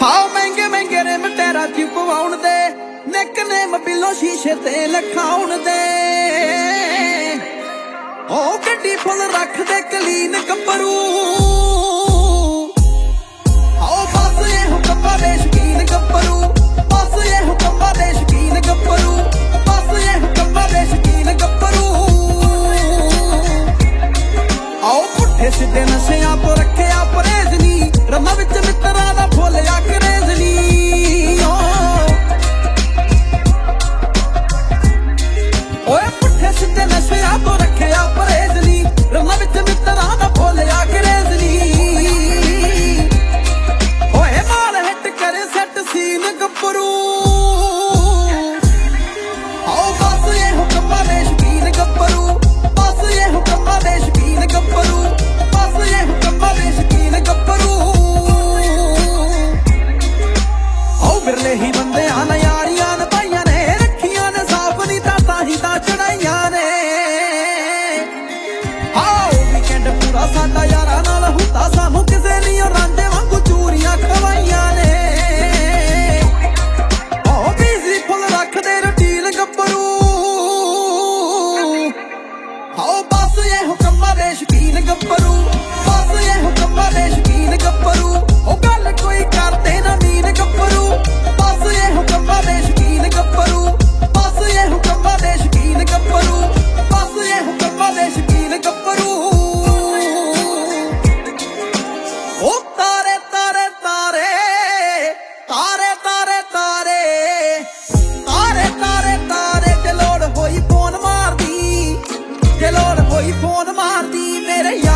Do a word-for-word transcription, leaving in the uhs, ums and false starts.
हाँ महंगे महंगे रिम टैरा च पवाउण दे निकनेम बिलो शीशे ते लिखाउण दे ओ गड्डी फुल रख दे कलीन गब्बरू आओ बस ये हुक्मा दे शकीन गब्बरू बस ये हुक्मा दे शकीन गब्बरू बस ये हुक्मा दे शकीन गब्बरू आओ पुट्ठे सीधे नशियां तो रखे आ परहेज नी रमां विच मित्तरां दा भुल्लिया करेज नी ओए पुट्ठे सीधे नशियां तो रखे आ परहेज नी रमां विच मित्तरां दा भुल्लिया करेज नी ओए माल हिट करे सैट सीन गब्बरू आओ बस ये हुक्मा दे शकीन गब्बरू बस ये हुक्मा दे शकीन गब्बरू बस ये हुक्मा दे शकीन गब्बरू आओ बिरले ही बंदे आना यारियां ने भाइयां ने रखियां ने साफ नी तां ताही तां चढ़ाइयां ने आओ वीकेंड पूरा साडा यारां नाल हुंदा सानू किसे नी रांझे वांगू चूरियां खवाइयां ने आओ बिजी फुल रख दे रूटीन गब्बरू आओ बस ये हुक्मा दे शकीन गब्बरू बस ये हुक्मा दे शकीन गब्बरू ओ गल कोई करदे ना मीन गब्बरू बस ये हुक्मा दे शकीन गब्बरू बस ये हुक्मा दे शकीन गब्बरू बस ये हुक्मा दे शकीन गब्बरू ओ तारे तारे तारे तारे तारे तारे तारे तारे तारे जे लोड़ होई फोन मार दी जे लोड़ होई फोन मार दी मेरे